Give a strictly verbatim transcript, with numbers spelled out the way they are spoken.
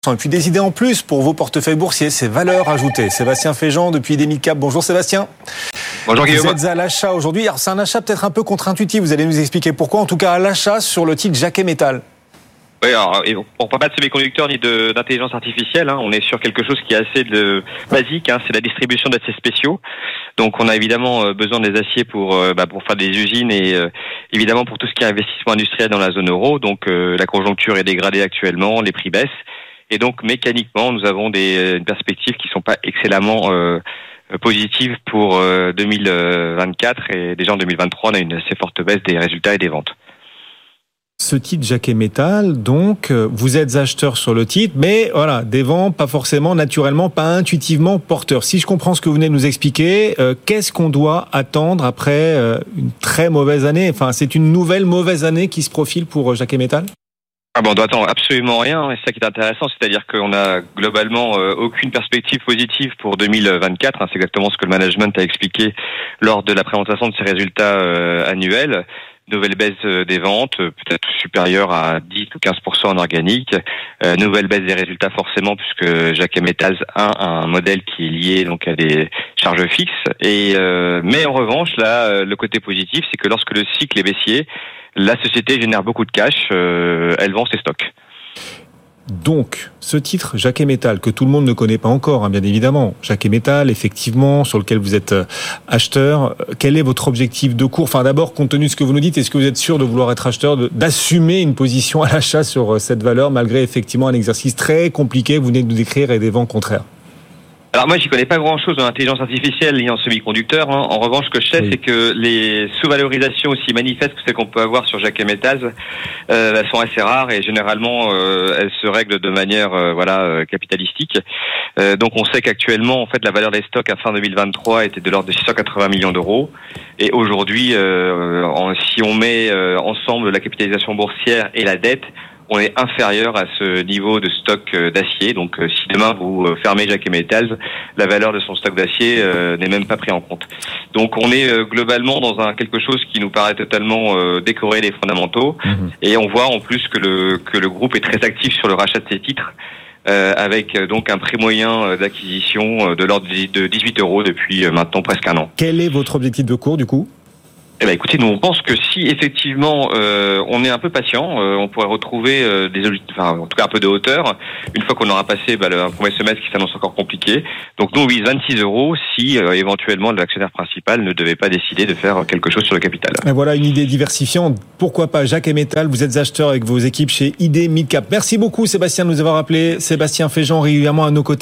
Et puis des idées en plus pour vos portefeuilles boursiers, c'est valeur ajoutée. Sébastien Féjean depuis I D Mid Cap. Bonjour Sébastien. Bonjour Guillaume. Vous êtes à l'achat aujourd'hui. Alors c'est un achat peut-être un peu contre-intuitif, vous allez nous expliquer pourquoi. En tout cas à l'achat sur le titre Jacquet Metal. Oui, alors on ne parle pas de semi-conducteurs ni de, d'intelligence artificielle, hein. On est sur quelque chose qui est assez de, basique, hein. C'est la distribution d'aciers spéciaux. Donc on a évidemment besoin des aciers pour, bah, pour faire des usines et euh, évidemment pour tout ce qui est investissement industriel dans la zone euro. Donc euh, la conjoncture est dégradée actuellement, les prix baissent. Et donc mécaniquement, nous avons des perspectives qui sont pas excellemment euh, positives pour euh, deux mille vingt-quatre et déjà en deux mille vingt-trois, on a une assez forte baisse des résultats et des ventes. Ce titre Jacquet Metal, donc vous êtes acheteur sur le titre, mais voilà, des vents pas forcément naturellement, pas intuitivement porteurs. Si je comprends ce que vous venez de nous expliquer, euh, qu'est-ce qu'on doit attendre après euh, une très mauvaise année? Enfin, c'est une nouvelle mauvaise année qui se profile pour Jacquet Metal? Ah bon, on doit attendre absolument rien, et c'est ça qui est intéressant, c'est-à-dire qu'on a globalement euh, aucune perspective positive pour deux mille vingt-quatre, hein, c'est exactement ce que le management a expliqué lors de la présentation de ses résultats euh, annuels. Nouvelle baisse des ventes, peut-être supérieure à dix ou quinze pour cent en organique. Euh, nouvelle baisse des résultats forcément, puisque Jacquet Metals a un modèle qui est lié donc à des charges fixes. Et euh, mais en revanche, là, le côté positif, c'est que lorsque le cycle est baissier, la société génère beaucoup de cash, euh, elle vend ses stocks. Donc, ce titre, Jacquet Metal, que tout le monde ne connaît pas encore, hein, bien évidemment. Jacquet Metal, effectivement, sur lequel vous êtes acheteur. Quel est votre objectif de cours? Enfin, d'abord, compte tenu de ce que vous nous dites, est-ce que vous êtes sûr de vouloir être acheteur, de, d'assumer une position à l'achat sur cette valeur, malgré effectivement un exercice très compliqué que vous venez de nous décrire et des vents contraires? Alors moi, j'y connais pas grand-chose en intelligence artificielle ni en semi-conducteurs, hein. En revanche, ce que je sais, oui, c'est que les sous-valorisations aussi manifestes que celles qu'on peut avoir sur Jacquet Metals, euh, elles sont assez rares et généralement, euh, elles se règlent de manière, euh, voilà, euh, capitalistique. Euh, donc, on sait qu'actuellement, en fait, la valeur des stocks à fin deux mille vingt-trois était de l'ordre de six cent quatre-vingts millions d'euros. Et aujourd'hui, euh, en, si on met euh, ensemble la capitalisation boursière et la dette, on est inférieur à ce niveau de stock d'acier. Donc, euh, si demain vous fermez Jacquet Metals, la valeur de son stock d'acier euh, n'est même pas pris en compte. Donc, on est euh, globalement dans un quelque chose qui nous paraît totalement euh, décorrélé des fondamentaux. Mmh. Et on voit en plus que le que le groupe est très actif sur le rachat de ses titres, euh, avec euh, donc un prix moyen d'acquisition euh, de l'ordre de dix-huit euros depuis euh, maintenant presque un an. Quel est votre objectif de cours du coup? Eh ben, écoutez, nous on pense que si effectivement euh, on est un peu patient, euh, on pourrait retrouver euh, des, enfin en tout cas un peu de hauteur une fois qu'on aura passé bah, le un premier semestre qui s'annonce encore compliqué. Donc nous on vise vingt-six euros si euh, éventuellement l'actionnaire principal ne devait pas décider de faire quelque chose sur le capital. Et voilà une idée diversifiante. Pourquoi pas Jacquet Metal? Vous êtes acheteur avec vos équipes chez I D Mid Cap. Merci beaucoup Sébastien de nous avoir appelé. Sébastien Féjean régulièrement à nos côtés.